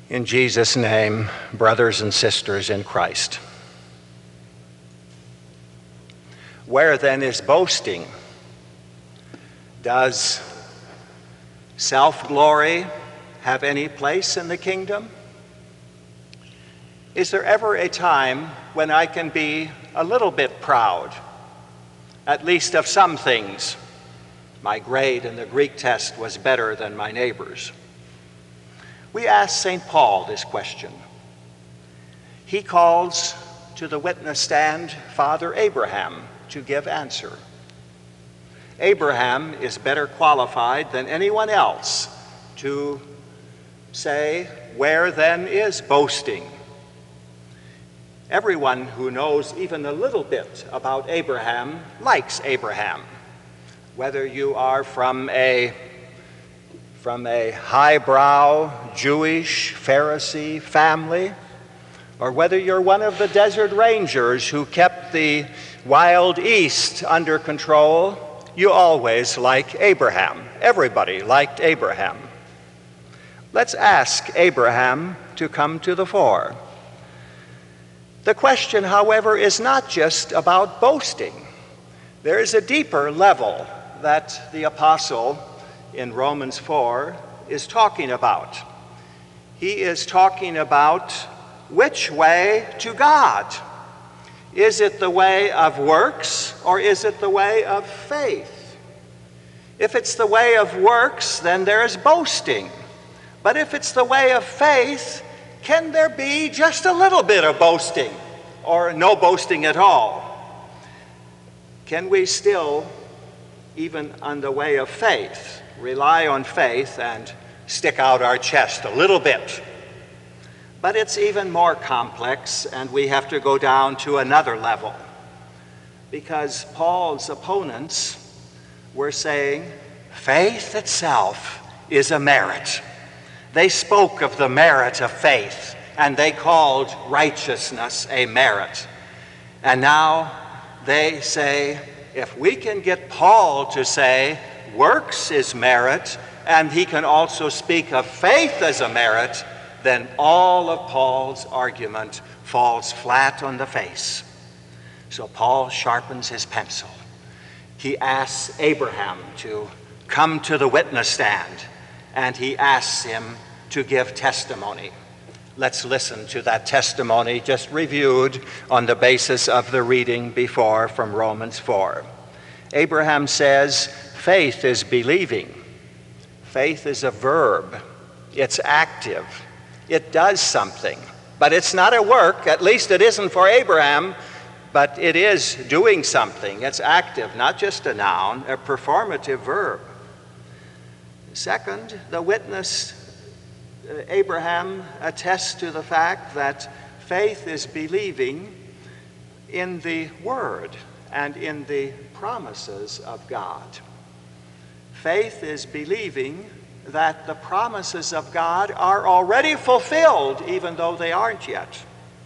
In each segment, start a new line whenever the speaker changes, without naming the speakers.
In Jesus' name, brothers and sisters in Christ. Where then is boasting? Does self-glory have any place in the kingdom? Is there ever a time when I can be a little bit proud, at least of some things? My grade in the Greek test was better than my neighbor's. We asked St. Paul this question. He calls to the witness stand Father Abraham to give answer. Abraham is better qualified than anyone else to say, where then is boasting? Everyone who knows even a little bit about Abraham likes Abraham. Whether you are from a highbrow Jewish Pharisee family, or whether you're one of the desert rangers who kept the wild east under control, you always like Abraham. Everybody liked Abraham. Let's ask Abraham to come to the fore. The question, however, is not just about boasting. There is a deeper level that the apostle in Romans 4 is talking about. He is talking about which way to God. Is it the way of works or is it the way of faith? If it's the way of works, then there is boasting. But if it's the way of faith, can there be just a little bit of boasting or no boasting at all? Can we still, even on the way of faith, rely on faith and stick out our chest a little bit? But it's even more complex, and we have to go down to another level, because Paul's opponents were saying faith itself is a merit. They spoke of the merit of faith, and they called righteousness a merit. And now they say, if we can get Paul to say works is merit, and he can also speak of faith as a merit, then all of Paul's argument falls flat on the face. So Paul sharpens his pencil. He asks Abraham to come to the witness stand, and he asks him to give testimony. Let's listen to that testimony just reviewed on the basis of the reading before from Romans 4. Abraham says, faith is believing. Faith is a verb. It's active. It does something. But it's not a work, at least it isn't for Abraham, but it is doing something. It's active, not just a noun, a performative verb. Second, the witness, Abraham, attests to the fact that faith is believing in the Word and in the promises of God. Faith is believing that the promises of God are already fulfilled, even though they aren't yet.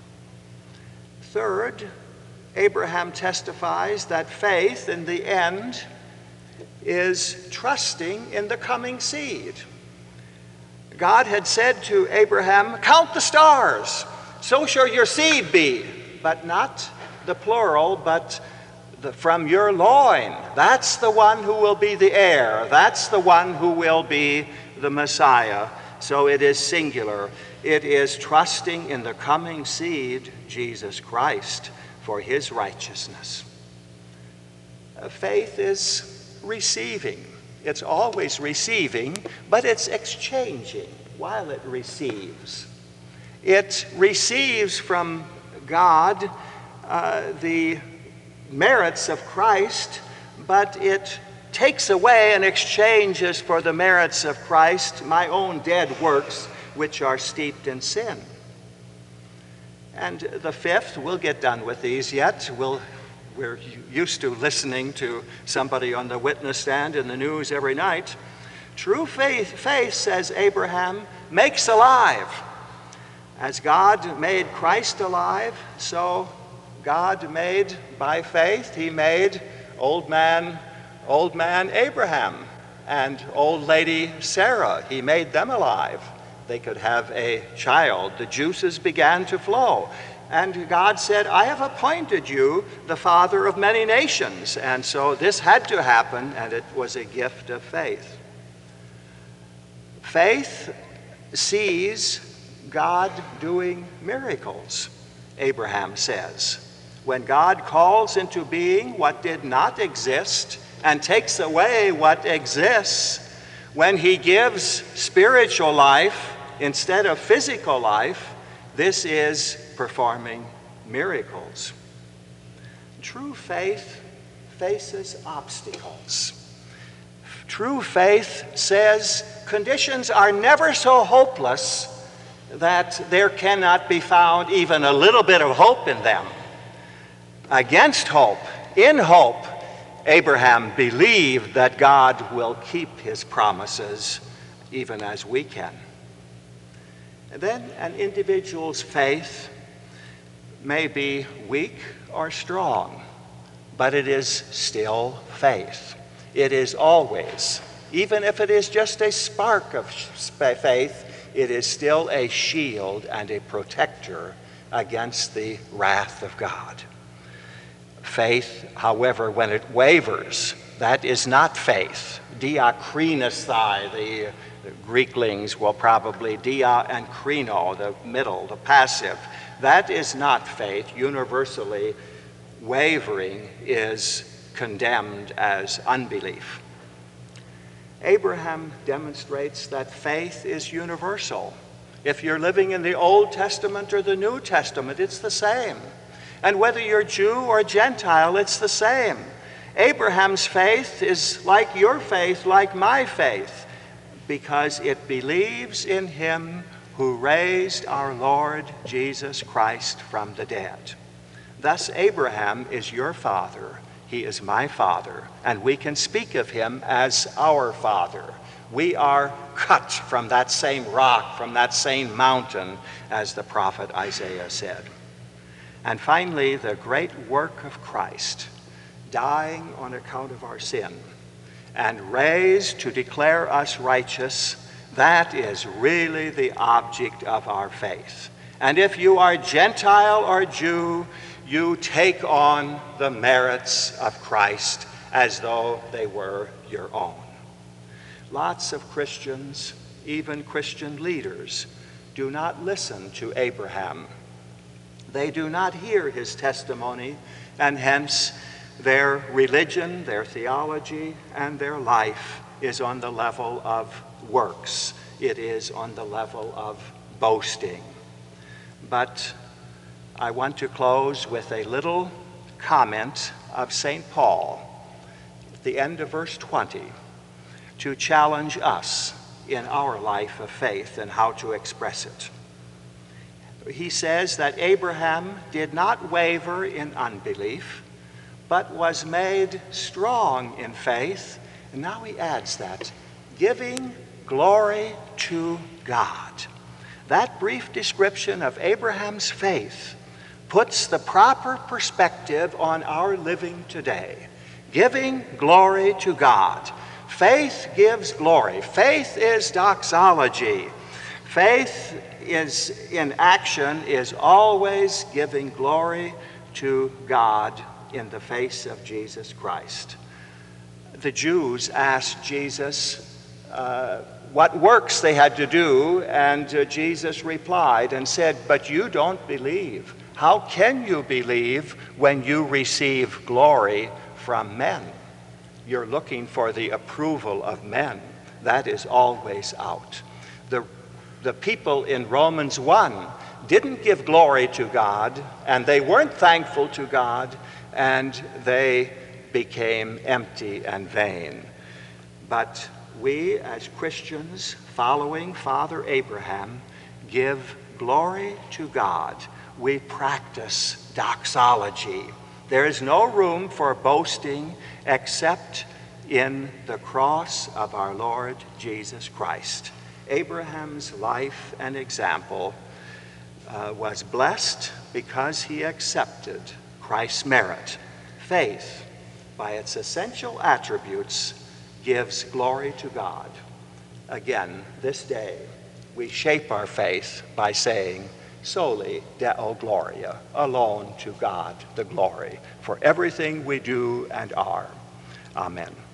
Third, Abraham testifies that faith in the end is trusting in the coming seed. God had said to Abraham, count the stars, so shall your seed be, but not the plural, but from your loin. That's the one who will be the heir. That's the one who will be the Messiah. So it is singular. It is trusting in the coming seed, Jesus Christ, for his righteousness. Faith is receiving. It's always receiving, but it's exchanging while it receives. It receives from God the merits of Christ, but it takes away and exchanges for the merits of Christ my own dead works, which are steeped in sin. And the fifth, we'll get done with these yet. We're used to listening to somebody on the witness stand in the news every night. True faith, says Abraham, makes alive. As God made Christ alive, so God made, by faith, he made old man Abraham and old lady Sarah. He made them alive they could have a child. The juices began to flow. And God said, I have appointed you the father of many nations. And so this had to happen, and it was a gift of faith. Faith sees God doing miracles, Abraham says. When God calls into being what did not exist and takes away what exists, when he gives spiritual life instead of physical life, this is performing miracles. True faith faces obstacles. True faith says conditions are never so hopeless that there cannot be found even a little bit of hope in them. Against hope, in hope, Abraham believed that God will keep his promises even as we can. And then an individual's faith may be weak or strong, but it is still faith. It is always, even if it is just a spark of faith, it is still a shield and a protector against the wrath of God. Faith, however, when it wavers, that is not faith. Diakrinosthai, the Greeklings will probably dia and krino, the middle, the passive. That is not faith. Universally, wavering is condemned as unbelief. Abraham demonstrates that faith is universal. If you're living in the Old Testament or the New Testament, it's the same. And whether you're Jew or Gentile, it's the same. Abraham's faith is like your faith, like my faith, because it believes in him who raised our Lord Jesus Christ from the dead. Thus, Abraham is your father. He is my father, and we can speak of him as our father. We are cut from that same rock, from that same mountain, as the prophet Isaiah said. And finally, the great work of Christ, dying on account of our sin and raised to declare us righteous, that is really the object of our faith. And if you are Gentile or Jew, you take on the merits of Christ as though they were your own. Lots of Christians, even Christian leaders, do not listen to Abraham. They do not hear his testimony, and hence their religion, their theology, and their life is on the level of works. It is on the level of boasting. But I want to close with a little comment of St. Paul at the end of verse 20 to challenge us in our life of faith and how to express it. He says that Abraham did not waver in unbelief, but was made strong in faith. And now he adds that, giving glory to God. That brief description of Abraham's faith puts the proper perspective on our living today. Giving glory to God. Faith gives glory. Faith is doxology. Faith is in action, is always giving glory to God in the face of Jesus Christ. The Jews asked Jesus what works they had to do, and Jesus replied and said, "But you don't believe. How can you believe when you receive glory from men? You're looking for the approval of men. That is always out." The people in Romans 1 didn't give glory to God, and they weren't thankful to God, and they became empty and vain. But we, as Christians following Father Abraham, give glory to God. We practice doxology. There is no room for boasting except in the cross of our Lord Jesus Christ. Abraham's life and example was blessed because he accepted Christ's merit. Faith, by its essential attributes, gives glory to God. Again, this day, we shape our faith by saying, Soli Deo Gloria, alone to God the glory, for everything we do and are. Amen.